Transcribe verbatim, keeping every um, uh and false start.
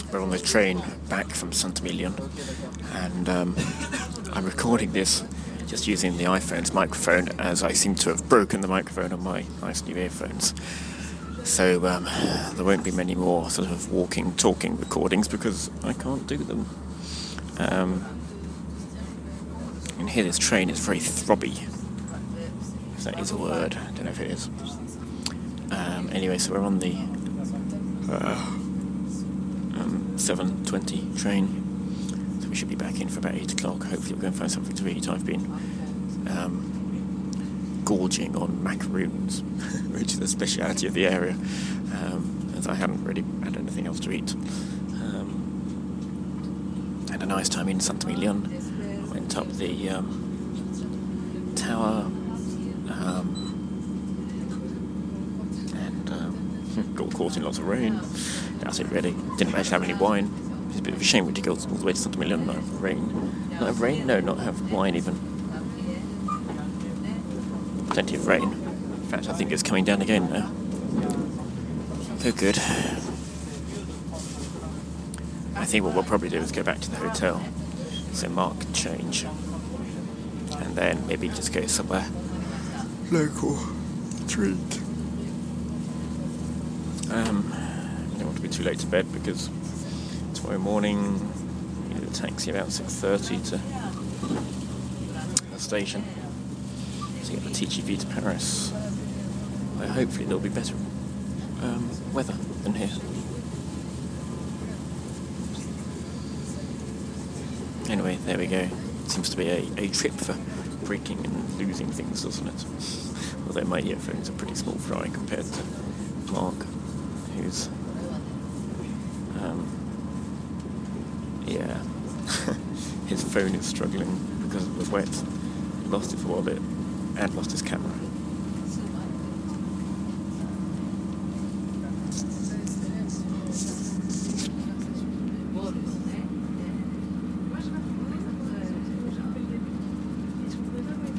we're on the train back from Saint-Emilion, and um, I'm recording this just using the iPhone's microphone, as I seem to have broken the microphone on my nice new earphones. So um, there won't be many more sort of walking, talking recordings because I can't do them. Um, you can hear this train is very throbby. If that is a word, I don't know if it is. Um, anyway, so we're on the uh, um, seven twenty train, so we should be back in for about eight o'clock. Hopefully we'll go and find something to eat. I've been um, gorging on macaroons, which is a speciality of the area, um, as I hadn't really had anything else to eat. Um, had a nice time in Saint-Emilion. Went up the um, tower, um, got caught in lots of rain. That's it really. Didn't manage to have any wine. It's a bit of a shame we had to go all the way to Saint-Emilion and not have rain. Not have rain? No, not have wine even. Plenty of rain. In fact, I think it's coming down again now. Oh good. I think what we'll probably do is go back to the hotel, so Mark can change, and then maybe just go somewhere local to eat. Um, I don't want to be too late to bed because tomorrow morning we need a taxi about six thirty to the station to get the T G V to Paris, where hopefully there'll be better um, weather than here. Anyway, there we go. It seems to be a, a trip for breaking and losing things, doesn't it? Although my earphones are pretty small fry compared to Mark, who's, um, yeah, his phone is struggling because it was wet. He lost it for a bit and lost his camera.